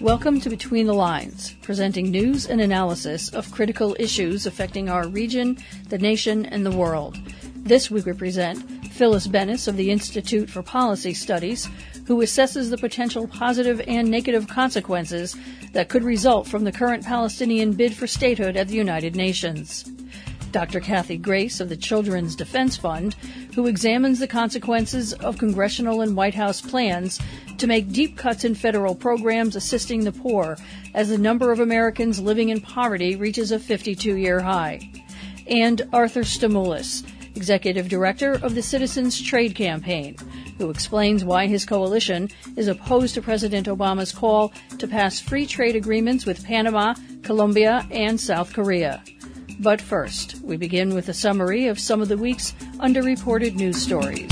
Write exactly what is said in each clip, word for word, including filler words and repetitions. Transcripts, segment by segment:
Welcome to Between the Lines, presenting news and analysis of critical issues affecting our region, the nation, and the world. This week we present Phyllis Bennis of the Institute for Policy Studies, who assesses the potential positive and negative consequences that could result from the current Palestinian bid for statehood at the United Nations. Doctor Kathy Grace of the Children's Defense Fund, who examines the consequences of congressional and White House plans to make deep cuts in federal programs assisting the poor as the number of Americans living in poverty reaches a fifty-two-year high. And Arthur Stamoulis, Executive Director of the Citizens Trade Campaign, who explains why his coalition is opposed to President Obama's call to pass free trade agreements with Panama, Colombia, and South Korea. But first, we begin with a summary of some of the week's underreported news stories.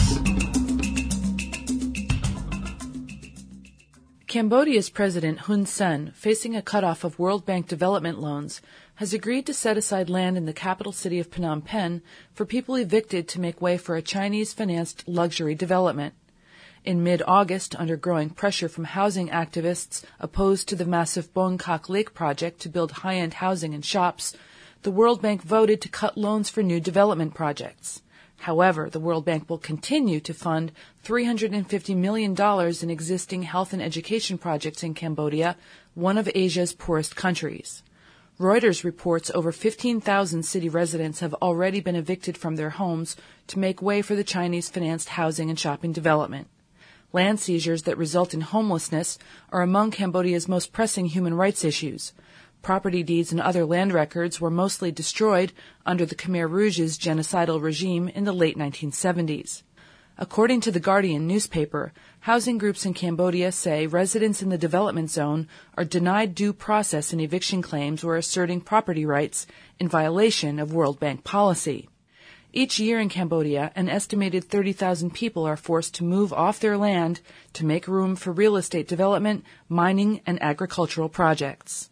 Cambodia's President Hun Sen, facing a cutoff of World Bank development loans, has agreed to set aside land in the capital city of Phnom Penh for people evicted to make way for a Chinese-financed luxury development. In mid-August, under growing pressure from housing activists opposed to the massive Bongkok Lake project to build high-end housing and shops, the World Bank voted to cut loans for new development projects. However, the World Bank will continue to fund three hundred fifty million dollars in existing health and education projects in Cambodia, one of Asia's poorest countries. Reuters reports over fifteen thousand city residents have already been evicted from their homes to make way for the Chinese-financed housing and shopping development. Land seizures that result in homelessness are among Cambodia's most pressing human rights issues. Property deeds and other land records were mostly destroyed under the Khmer Rouge's genocidal regime in the late nineteen seventies. According to The Guardian newspaper, housing groups in Cambodia say residents in the development zone are denied due process in eviction claims or asserting property rights in violation of World Bank policy. Each year in Cambodia, an estimated thirty thousand people are forced to move off their land to make room for real estate development, mining, and agricultural projects.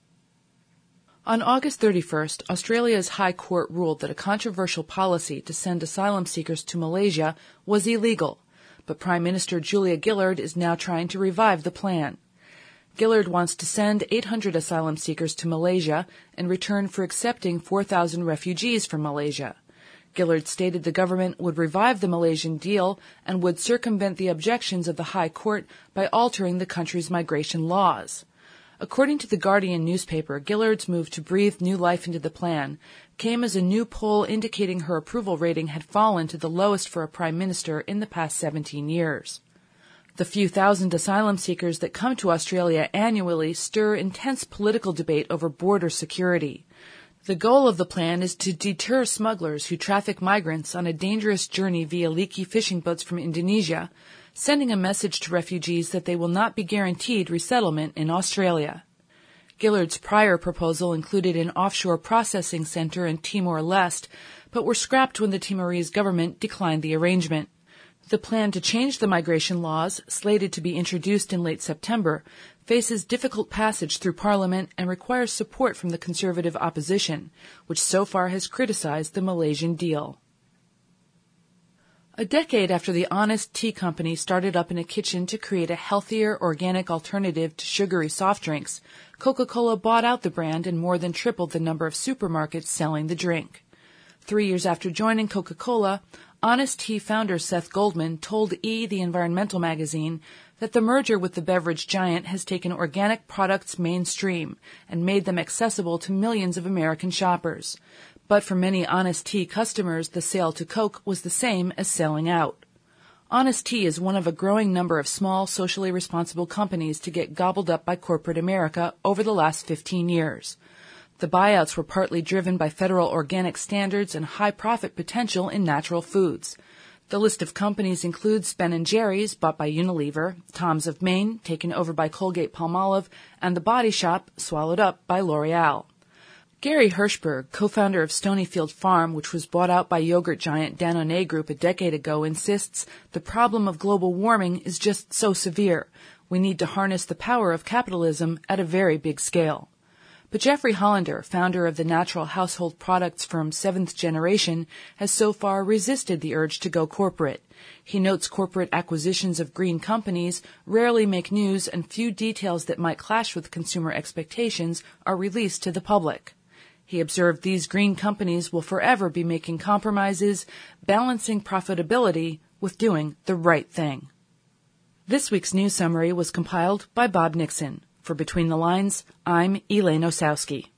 On August thirty-first, Australia's High Court ruled that a controversial policy to send asylum seekers to Malaysia was illegal, but Prime Minister Julia Gillard is now trying to revive the plan. Gillard wants to send eight hundred asylum seekers to Malaysia in return for accepting four thousand refugees from Malaysia. Gillard stated the government would revive the Malaysian deal and would circumvent the objections of the High Court by altering the country's migration laws. According to The Guardian newspaper, Gillard's move to breathe new life into the plan came as a new poll indicating her approval rating had fallen to the lowest for a prime minister in the past seventeen years. The few thousand asylum seekers that come to Australia annually stir intense political debate over border security. The goal of the plan is to deter smugglers who traffic migrants on a dangerous journey via leaky fishing boats from Indonesia, sending a message to refugees that they will not be guaranteed resettlement in Australia. Gillard's prior proposal included an offshore processing center in Timor-Leste, but were scrapped when the Timorese government declined the arrangement. The plan to change the migration laws, slated to be introduced in late September, faces difficult passage through Parliament and requires support from the Conservative opposition, which so far has criticized the Malaysian deal. A decade after the Honest Tea Company started up in a kitchen to create a healthier, organic alternative to sugary soft drinks, Coca-Cola bought out the brand and more than tripled the number of supermarkets selling the drink. Three years after joining Coca-Cola, Honest Tea founder Seth Goldman told E! The Environmental magazine that the merger with the beverage giant has taken organic products mainstream and made them accessible to millions of American shoppers. But for many Honest Tea customers, the sale to Coke was the same as selling out. Honest Tea is one of a growing number of small, socially responsible companies to get gobbled up by corporate America over the last fifteen years. The buyouts were partly driven by federal organic standards and high profit potential in natural foods. The list of companies includes Ben and Jerry's, bought by Unilever, Tom's of Maine, taken over by Colgate-Palmolive, and The Body Shop, swallowed up by L'Oreal. Gary Hirschberg, co-founder of Stonyfield Farm, which was bought out by yogurt giant Danone Group a decade ago, insists the problem of global warming is just so severe. We need to harness the power of capitalism at a very big scale. But Jeffrey Hollander, founder of the natural household products firm Seventh Generation, has so far resisted the urge to go corporate. He notes corporate acquisitions of green companies rarely make news, and few details that might clash with consumer expectations are released to the public. He observed these green companies will forever be making compromises, balancing profitability with doing the right thing. This week's news summary was compiled by Bob Nixon. For Between the Lines, I'm Elaine Osowski.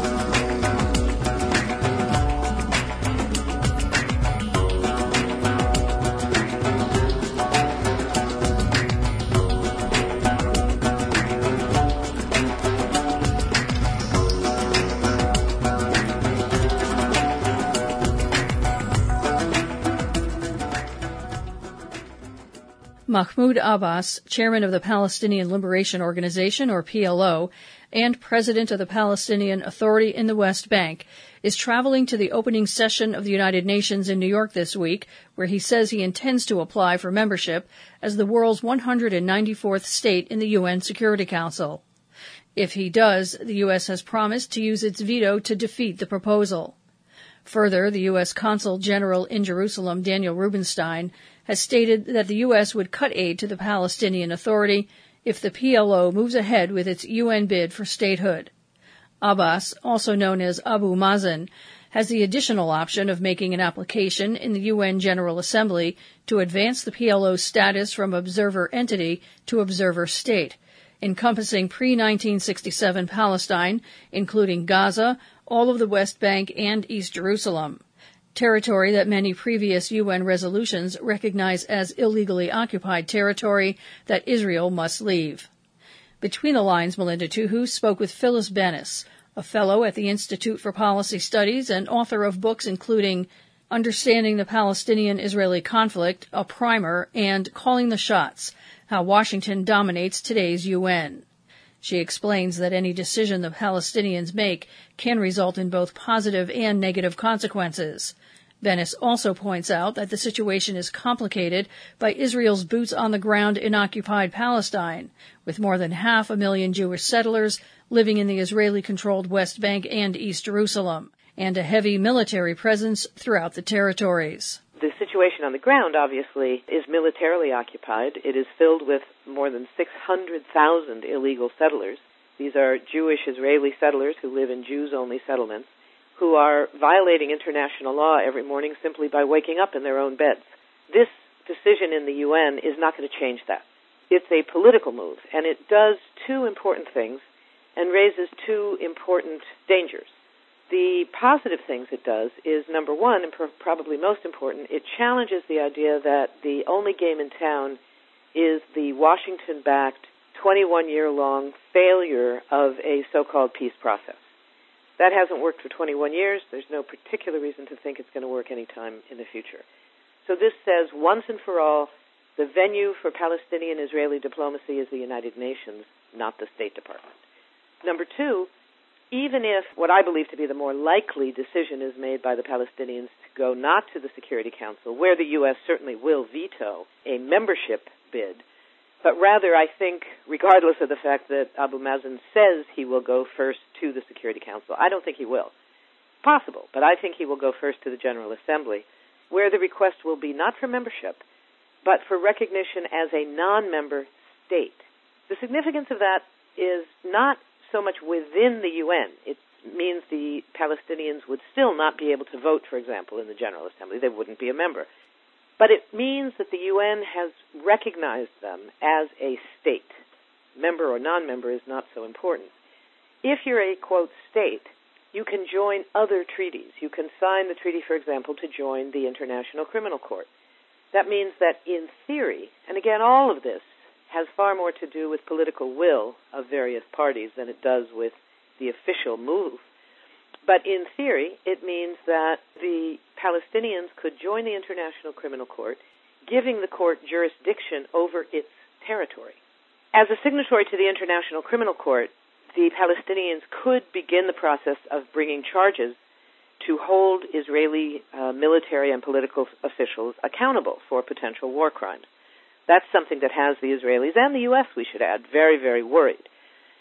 Mahmoud Abbas, chairman of the Palestinian Liberation Organization, or P L O, and president of the Palestinian Authority in the West Bank, is traveling to the opening session of the United Nations in New York this week, where he says he intends to apply for membership as the world's one hundred ninety-fourth state in the U N Security Council. If he does, the U S has promised to use its veto to defeat the proposal. Further, the U S Consul General in Jerusalem, Daniel Rubenstein, has stated that the U S would cut aid to the Palestinian Authority if the P L O moves ahead with its U N bid for statehood. Abbas, also known as Abu Mazen, has the additional option of making an application in the U N General Assembly to advance the P L O's status from observer entity to observer state, encompassing pre nineteen sixty-seven Palestine, including Gaza, all of the West Bank, and East Jerusalem, territory that many previous U N resolutions recognize as illegally occupied territory that Israel must leave. Between the Lines, Melinda Tuhu spoke with Phyllis Bennis, a fellow at the Institute for Policy Studies and author of books including Understanding the Palestinian-Israeli Conflict, a Primer, and Calling the Shots, How Washington Dominates Today's U N. She explains that any decision the Palestinians make can result in both positive and negative consequences. Bennis also points out that the situation is complicated by Israel's boots on the ground in occupied Palestine, with more than half a million Jewish settlers living in the Israeli-controlled West Bank and East Jerusalem, and a heavy military presence throughout the territories. The situation on the ground, obviously, is militarily occupied. It is filled with more than six hundred thousand illegal settlers. These are Jewish Israeli settlers who live in Jews-only settlements, who are violating international law every morning simply by waking up in their own beds. This decision in the U N is not going to change that. It's a political move, and it does two important things and raises two important dangers. The positive things it does is, number one, and pr- probably most important, it challenges the idea that the only game in town is the Washington-backed twenty-one-year-long failure of a so-called peace process. That hasn't worked for twenty-one years. There's no particular reason to think it's going to work anytime in the future. So this says, once and for all, the venue for Palestinian-Israeli diplomacy is the United Nations, not the State Department. Number two, even if what I believe to be the more likely decision is made by the Palestinians to go not to the Security Council, where the U S certainly will veto a membership bid, but rather I think, regardless of the fact that Abu Mazen says he will go first to the Security Council, I don't think he will. Possible, but I think he will go first to the General Assembly, where the request will be not for membership, but for recognition as a non-member state. The significance of that is not so much within the U N. It means the Palestinians would still not be able to vote, for example, in the General Assembly. They wouldn't be a member. But it means that the U N has recognized them as a state. Member or non-member is not so important. If you're a, quote, state, you can join other treaties. You can sign the treaty, for example, to join the International Criminal Court. That means that in theory, and again, all of this has far more to do with political will of various parties than it does with the official move. But in theory, it means that the Palestinians could join the International Criminal Court, giving the court jurisdiction over its territory. As a signatory to the International Criminal Court, the Palestinians could begin the process of bringing charges to hold Israeli uh, military and political officials accountable for potential war crimes. That's something that has the Israelis and the U S, we should add, very, very worried.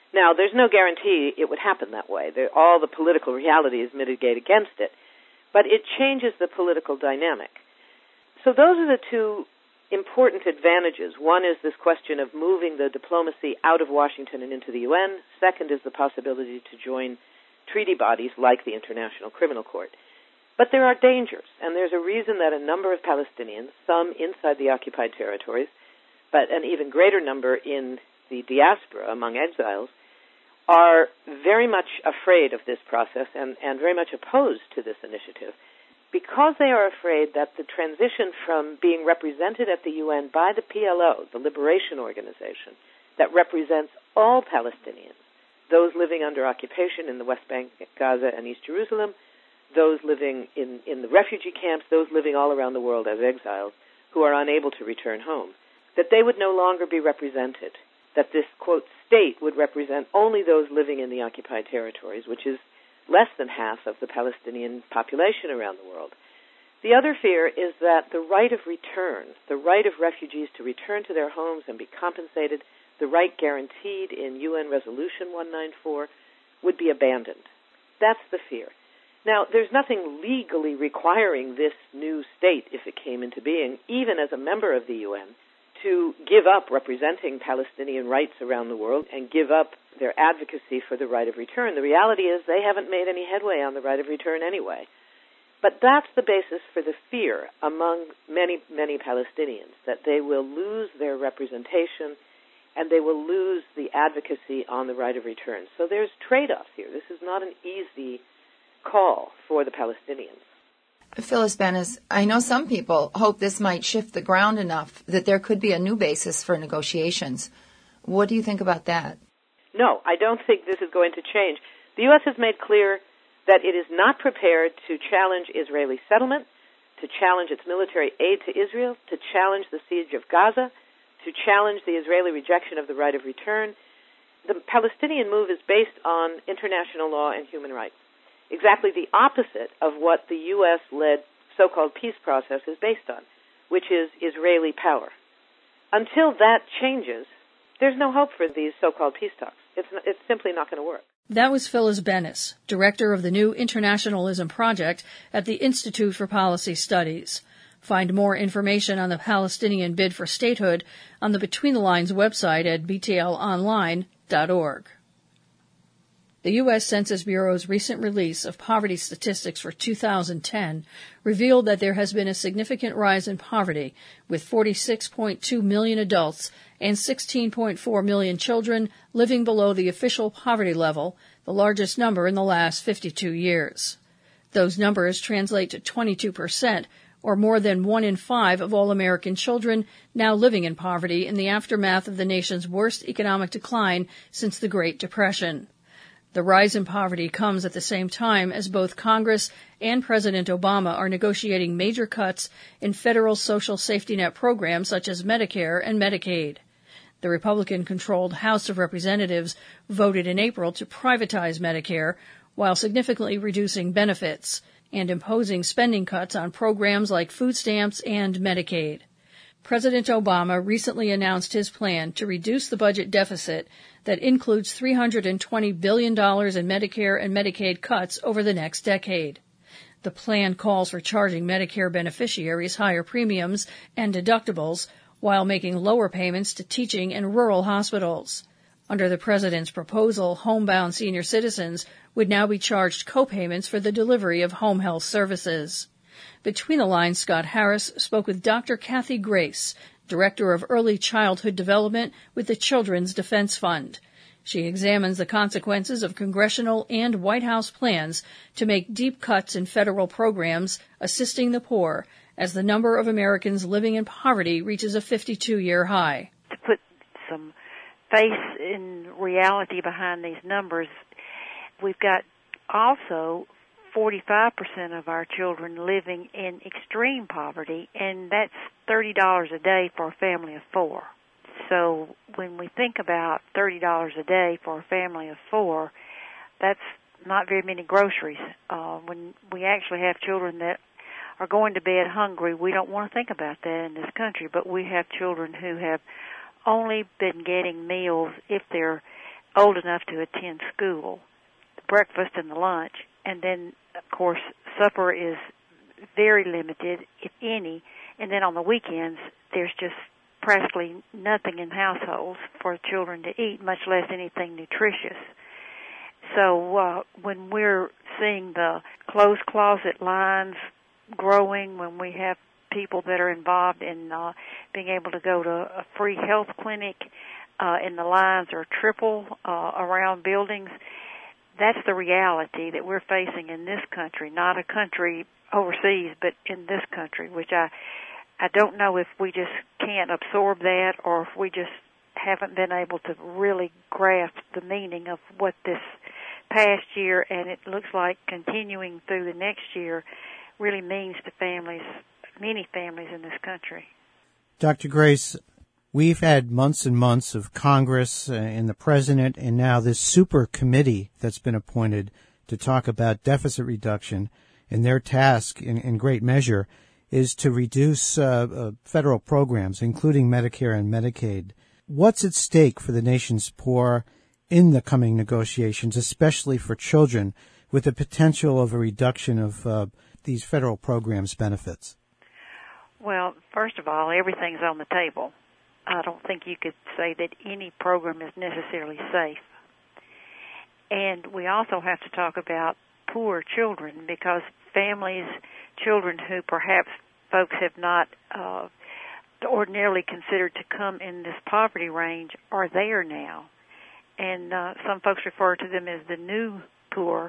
Now, there's no guarantee it would happen that way. There, all the political realities mitigate against it, but it changes the political dynamic. So those are the two important advantages. One is this question of moving the diplomacy out of Washington and into the U N. Second is the possibility to join treaty bodies like the International Criminal Court. But there are dangers, and there's a reason that a number of Palestinians, some inside the occupied territories, but an even greater number in the diaspora among exiles, are very much afraid of this process and, and very much opposed to this initiative, because they are afraid that the transition from being represented at the U N by the P L O, the Liberation Organization, that represents all Palestinians, those living under occupation in the West Bank, Gaza, and East Jerusalem, those living in, in the refugee camps, those living all around the world as exiles who are unable to return home, that they would no longer be represented, that this, quote, state would represent only those living in the occupied territories, which is less than half of the Palestinian population around the world. The other fear is that the right of return, the right of refugees to return to their homes and be compensated, the right guaranteed in U N Resolution one ninety-four, would be abandoned. That's the fear. Now, there's nothing legally requiring this new state, if it came into being, even as a member of the U N, to give up representing Palestinian rights around the world and give up their advocacy for the right of return. The reality is they haven't made any headway on the right of return anyway. But that's the basis for the fear among many, many Palestinians, that they will lose their representation and they will lose the advocacy on the right of return. So there's trade-offs here. This is not an easy call for the Palestinians. Phyllis Bennis, I know some people hope this might shift the ground enough that there could be a new basis for negotiations. What do you think about that? No, I don't think this is going to change. The U S has made clear that it is not prepared to challenge Israeli settlement, to challenge its military aid to Israel, to challenge the siege of Gaza, to challenge the Israeli rejection of the right of return. The Palestinian move is based on international law and human rights, exactly the opposite of what the U S-led so-called peace process is based on, which is Israeli power. Until that changes, there's no hope for these so-called peace talks. It's, it's simply not going to work. That was Phyllis Bennis, director of the New Internationalism Project at the Institute for Policy Studies. Find more information on the Palestinian bid for statehood on the Between the Lines website at b t l online dot org. The U S Census Bureau's recent release of poverty statistics for two thousand ten revealed that there has been a significant rise in poverty, with forty-six point two million adults and sixteen point four million children living below the official poverty level, the largest number in the last fifty-two years. Those numbers translate to twenty-two percent, or more than one in five of all American children now living in poverty in the aftermath of the nation's worst economic decline since the Great Depression. The rise in poverty comes at the same time as both Congress and President Obama are negotiating major cuts in federal social safety net programs such as Medicare and Medicaid. The Republican-controlled House of Representatives voted in April to privatize Medicare while significantly reducing benefits and imposing spending cuts on programs like food stamps and Medicaid. President Obama recently announced his plan to reduce the budget deficit that includes three hundred twenty billion dollars in Medicare and Medicaid cuts over the next decade. The plan calls for charging Medicare beneficiaries higher premiums and deductibles while making lower payments to teaching and rural hospitals. Under the president's proposal, homebound senior citizens would now be charged co-payments for the delivery of home health services. Between the Lines, Scott Harris spoke with Doctor Kathy Grace, Director of Early Childhood Development with the Children's Defense Fund. She examines the consequences of congressional and White House plans to make deep cuts in federal programs assisting the poor as the number of Americans living in poverty reaches a fifty-two-year high. To put some face in reality behind these numbers, we've got also forty-five percent of our children living in extreme poverty, and that's thirty dollars a day for a family of four. So when we think about thirty dollars a day for a family of four, that's not very many groceries. Uh, when we actually have children that are going to bed hungry, we don't want to think about that in this country, but we have children who have only been getting meals if they're old enough to attend school, the breakfast and the lunch, and then, of course, supper is very limited, if any, and then on the weekends, there's just practically nothing in households for children to eat, much less anything nutritious. So uh, when we're seeing the closed closet lines growing, when we have people that are involved in uh, being able to go to a free health clinic, uh, and the lines are triple uh, around buildings, that's the reality that we're facing in this country, not a country overseas, but in this country, which I I don't know if we just can't absorb that or if we just haven't been able to really grasp the meaning of what this past year, and it looks like continuing through the next year, really means to families, many families in this country. Doctor Grace, we've had months and months of Congress uh, and the President and now this super committee that's been appointed to talk about deficit reduction, and their task in, in great measure is to reduce uh, uh, federal programs, including Medicare and Medicaid. What's at stake for the nation's poor in the coming negotiations, especially for children, with the potential of a reduction of uh, these federal programs' benefits? Well, first of all, everything's on the table. I don't think you could say that any program is necessarily safe. And we also have to talk about poor children, because families, children who perhaps folks have not uh, ordinarily considered to come in this poverty range are there now. And uh, some folks refer to them as the new poor.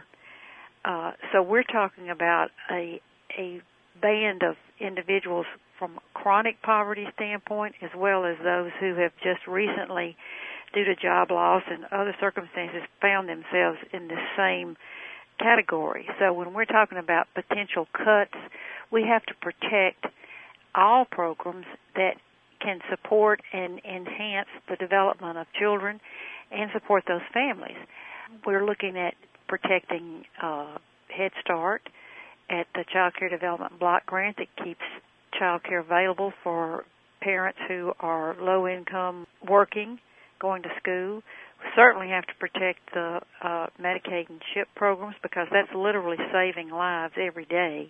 Uh, so we're talking about a a band of individuals from a chronic poverty standpoint, as well as those who have just recently, due to job loss and other circumstances, found themselves in the same category. So when we're talking about potential cuts, we have to protect all programs that can support and enhance the development of children and support those families. We're looking at protecting uh, Head Start, at the Child Care Development Block Grant that keeps child care available for parents who are low income, working, going to school. We certainly have to protect the uh, Medicaid and CHIP programs, because that's literally saving lives every day.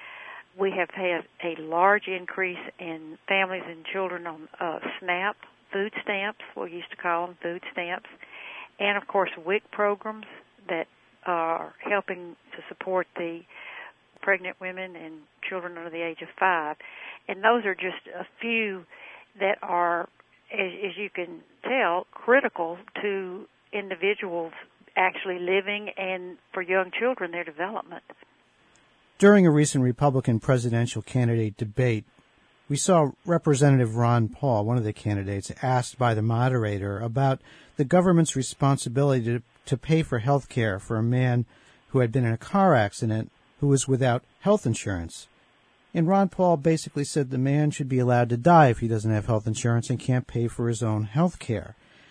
We have had a large increase in families and children on uh, SNAP, food stamps, we used to call them food stamps, and of course W I C programs that are helping to support the pregnant women and children under the age of five. And those are just a few that are, as, as you can tell, critical to individuals actually living and for young children, their development. During a recent Republican presidential candidate debate, we saw Representative Ron Paul, one of the candidates, asked by the moderator about the government's responsibility to, to pay for health care for a man who had been in a car accident who was without health insurance. And Ron Paul basically said the man should be allowed to die if he doesn't have health insurance and can't pay for his own health care.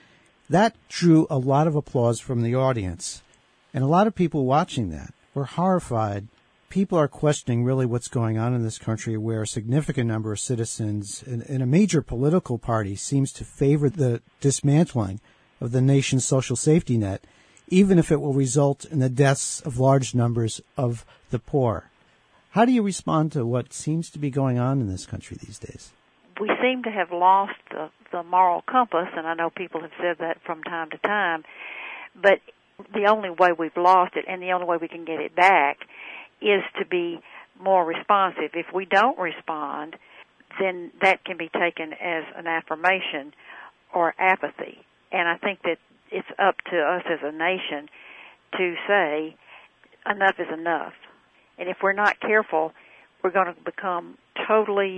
That drew a lot of applause from the audience. And a lot of people watching that were horrified. People are questioning really what's going on in this country, where a significant number of citizens in, in a major political party seems to favor the dismantling of the nation's social safety net, even if it will result in the deaths of large numbers of the poor. How do you respond to what seems to be going on in this country these days? We seem to have lost the, the moral compass, and I know people have said that from time to time, but the only way we've lost it and the only way we can get it back is to be more responsive. If we don't respond, then that can be taken as an affirmation or apathy. And I think that it's up to us as a nation to say enough is enough. And if we're not careful, we're going to become totally,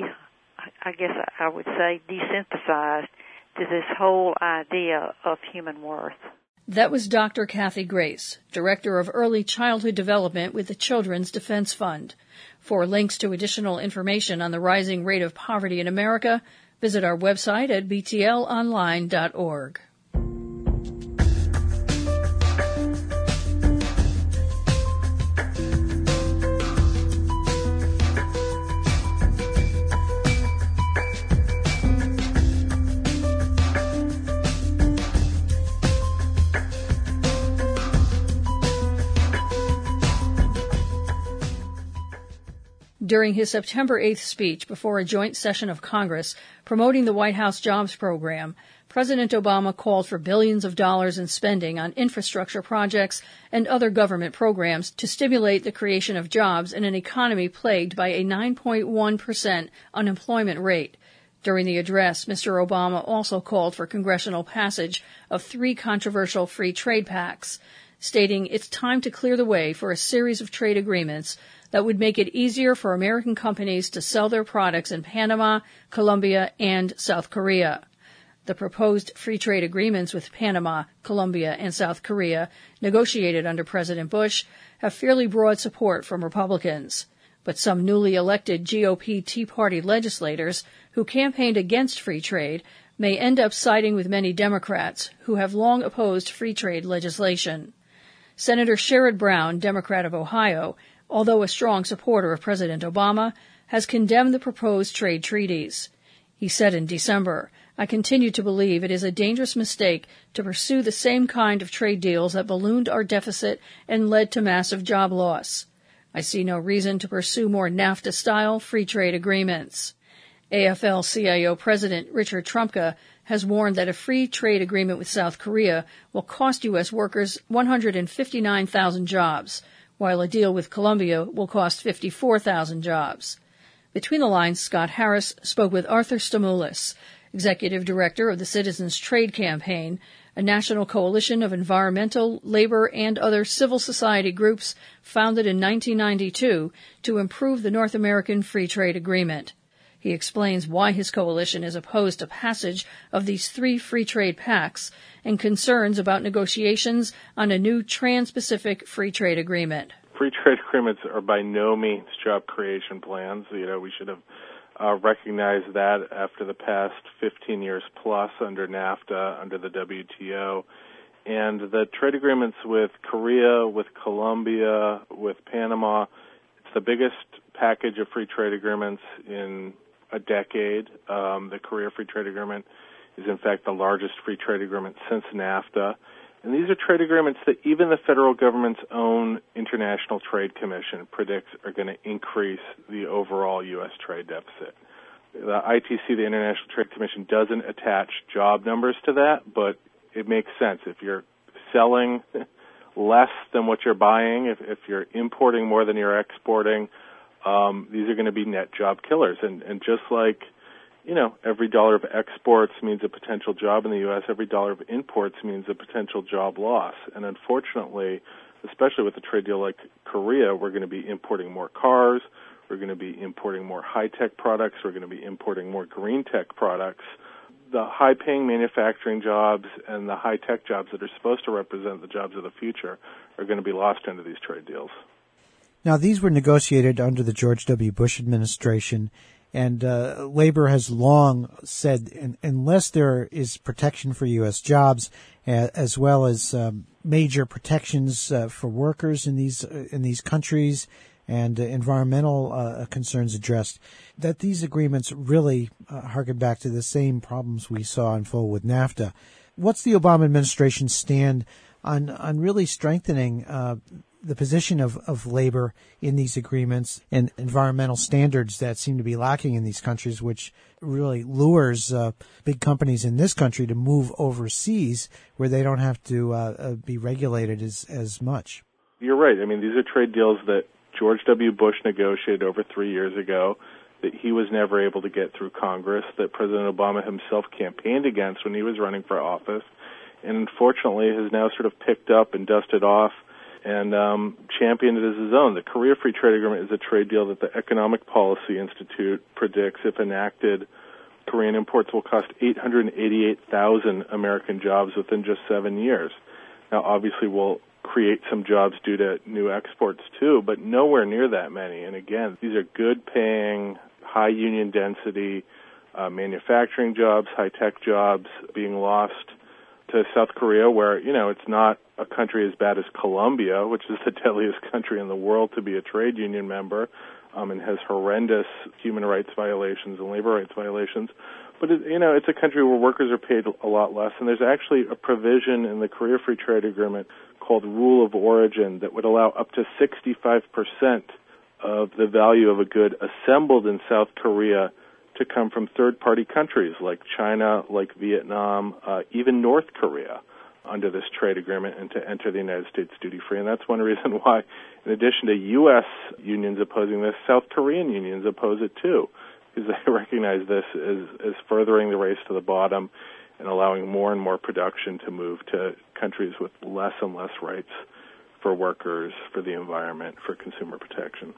I guess I would say, desensitized to this whole idea of human worth. That was Doctor Kathy Grace, Director of Early Childhood Development with the Children's Defense Fund. For links to additional information on the rising rate of poverty in America, visit our website at b t l online dot org. During his September eighth speech before a joint session of Congress promoting the White House Jobs Program, President Obama called for billions of dollars in spending on infrastructure projects and other government programs to stimulate the creation of jobs in an economy plagued by a nine point one percent unemployment rate. During the address, Mister Obama also called for congressional passage of three controversial free trade pacts, stating it's time to clear the way for a series of trade agreements that would make it easier for American companies to sell their products in Panama, Colombia, and South Korea. The proposed free trade agreements with Panama, Colombia, and South Korea, negotiated under President Bush, have fairly broad support from Republicans. But some newly elected G O P Tea Party legislators who campaigned against free trade may end up siding with many Democrats who have long opposed free trade legislation. Senator Sherrod Brown, Democrat of Ohio, although a strong supporter of President Obama, has condemned the proposed trade treaties. He said in December, "I continue to believe it is a dangerous mistake to pursue the same kind of trade deals that ballooned our deficit and led to massive job loss. I see no reason to pursue more NAFTA-style free trade agreements." A F L C I O President Richard Trumka has warned that a free trade agreement with South Korea will cost U S workers one hundred fifty-nine thousand jobs, while a deal with Colombia will cost fifty-four thousand jobs. Between the lines, Scott Harris spoke with Arthur Stamoulis, Executive Director of the Citizens Trade Campaign, a national coalition of environmental, labor, and other civil society groups founded in nineteen ninety-two to improve the North American Free Trade Agreement. He explains why his coalition is opposed to passage of these three free trade pacts and concerns about negotiations on a new trans-Pacific free trade agreement. Free trade agreements are by no means job creation plans. You know, we should have uh, recognized that after the past fifteen years plus under NAFTA, under the W T O. And the trade agreements with Korea, with Colombia, with Panama, it's the biggest package of free trade agreements in a decade. Um, the Korea Free Trade Agreement is, in fact, the largest free trade agreement since NAFTA. And these are trade agreements that even the federal government's own International Trade Commission predicts are going to increase the overall U S trade deficit. The I T C, the International Trade Commission, doesn't attach job numbers to that, but it makes sense. If you're selling less than what you're buying, if, if you're importing more than you're exporting, Um, these are going to be net job killers. And, and just like, you know, every dollar of exports means a potential job in the U S, every dollar of imports means a potential job loss. And unfortunately, especially with a trade deal like Korea, we're going to be importing more cars, we're going to be importing more high-tech products, we're going to be importing more green tech products. The high-paying manufacturing jobs and the high-tech jobs that are supposed to represent the jobs of the future are going to be lost under these trade deals. Now, these were negotiated under the George W. Bush administration, and uh, labor has long said in, unless there is protection for U S jobs, uh, as well as um, major protections uh, for workers in these uh, in these countries and uh, environmental uh, concerns addressed, that these agreements really uh, harken back to the same problems we saw unfold with NAFTA. What's the Obama administration's stand on on really strengthening uh, the position of, of labor in these agreements and environmental standards that seem to be lacking in these countries, which really lures uh, big companies in this country to move overseas where they don't have to uh, be regulated as, as much? You're right. I mean, these are trade deals that George W. Bush negotiated over three years ago, that he was never able to get through Congress, that President Obama himself campaigned against when he was running for office, and unfortunately has now sort of picked up and dusted off and um, championed it as his own. The Korea Free Trade Agreement is a trade deal that the Economic Policy Institute predicts, if enacted, Korean imports will cost eight hundred eighty-eight thousand American jobs within just seven years. Now, obviously, we'll create some jobs due to new exports, too, but nowhere near that many. And again, these are good-paying, high union density uh, manufacturing jobs, high-tech jobs being lost to South Korea, where, you know, it's not a country as bad as Colombia, which is the deadliest country in the world to be a trade union member, um, and has horrendous human rights violations and labor rights violations. But, it, you know, it's a country where workers are paid a lot less, and there's actually a provision in the Korea Free Trade Agreement called Rule of Origin that would allow up to sixty-five percent of the value of a good assembled in South Korea to come from third-party countries like China, like Vietnam, uh, even North Korea under this trade agreement, and to enter the United States duty-free. And that's one reason why, in addition to U S unions opposing this, South Korean unions oppose it too, because they recognize this as, as furthering the race to the bottom and allowing more and more production to move to countries with less and less rights for workers, for the environment, for consumer protection.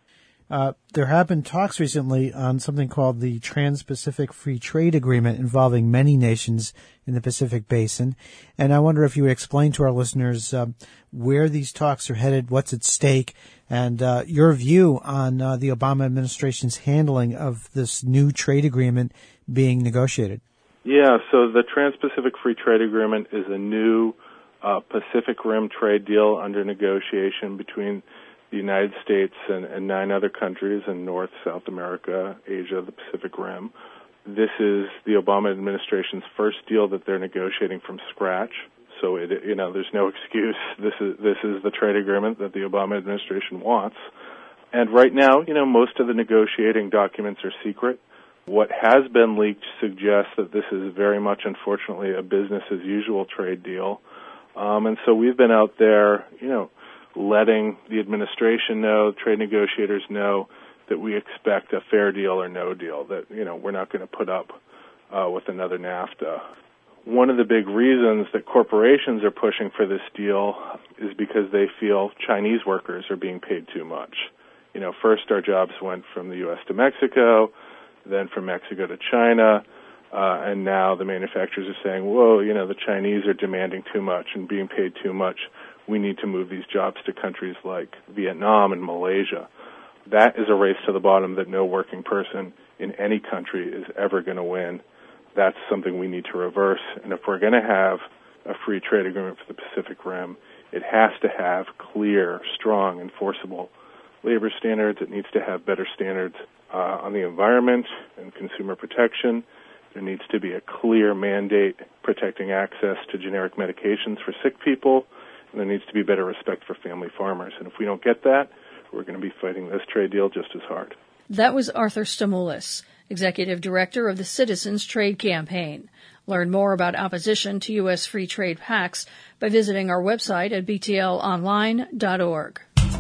Uh, there have been talks recently on something called the Trans-Pacific Free Trade Agreement involving many nations in the Pacific Basin. And I wonder if you would explain to our listeners uh, where these talks are headed, what's at stake, and uh, your view on uh, the Obama administration's handling of this new trade agreement being negotiated. Yeah, so the Trans-Pacific Free Trade Agreement is a new uh, Pacific Rim trade deal under negotiation between the United States and, and nine other countries in North, South America, Asia, the Pacific Rim. This is the Obama administration's first deal that they're negotiating from scratch. So, it, you know, there's no excuse. This is this is the trade agreement that the Obama administration wants. And right now, you know, most of the negotiating documents are secret. What has been leaked suggests that this is very much, unfortunately, a business-as-usual trade deal. Um, and so we've been out there, you know, letting the administration know, trade negotiators know that we expect a fair deal or no deal, that, you know, we're not going to put up uh, with another NAFTA. One of the big reasons that corporations are pushing for this deal is because they feel Chinese workers are being paid too much. You know, first our jobs went from the U S to Mexico, then from Mexico to China, uh, and now the manufacturers are saying, whoa, you know, the Chinese are demanding too much and being paid too much. We need to move these jobs to countries like Vietnam and Malaysia. That is a race to the bottom that no working person in any country is ever going to win. That's something we need to reverse. And if we're going to have a free trade agreement for the Pacific Rim, it has to have clear, strong, enforceable labor standards. It needs to have better standards uh, on the environment and consumer protection. There needs to be a clear mandate protecting access to generic medications for sick people. And there needs to be better respect for family farmers. And if we don't get that, we're going to be fighting this trade deal just as hard. That was Arthur Stamoulis, Executive Director of the Citizens Trade Campaign. Learn more about opposition to U S free trade pacts by visiting our website at b t l online dot org.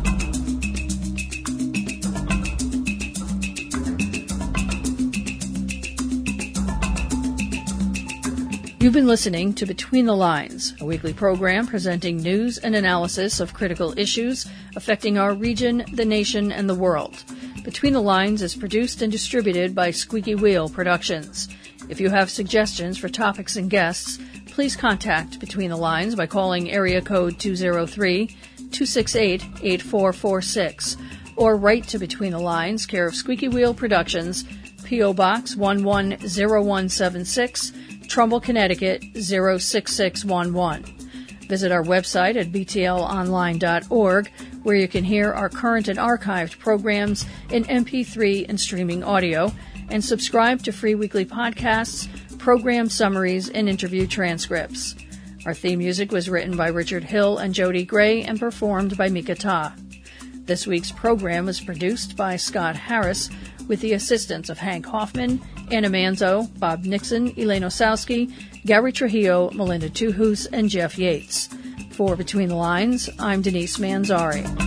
You've been listening to Between the Lines, a weekly program presenting news and analysis of critical issues affecting our region, the nation, and the world. Between the Lines is produced and distributed by Squeaky Wheel Productions. If you have suggestions for topics and guests, please contact Between the Lines by calling area code two oh three, two six eight, eight four four six or write to Between the Lines, care of Squeaky Wheel Productions, P O. Box one one zero one seven six, Trumbull, Connecticut zero six six one one. Visit our website at b t l online dot org, where you can hear our current and archived programs in M P three and streaming audio, and subscribe to free weekly podcasts, program summaries, and interview transcripts. Our theme music was written by Richard Hill and Jody Gray and performed by Mika Ta. This week's program was produced by Scott Harris with the assistance of Hank Hoffman, Anna Manzo, Bob Nixon, Elaine Osowski, Gary Trujillo, Melinda Tuhus, and Jeff Yates. For Between the Lines, I'm Denise Manzari.